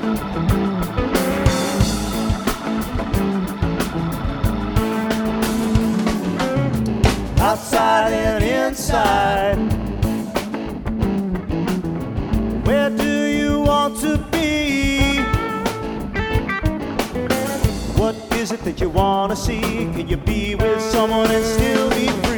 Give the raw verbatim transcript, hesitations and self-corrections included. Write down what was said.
Outside and inside, where do you want to be? What is it that you want to see? Can you be with someone and still be free?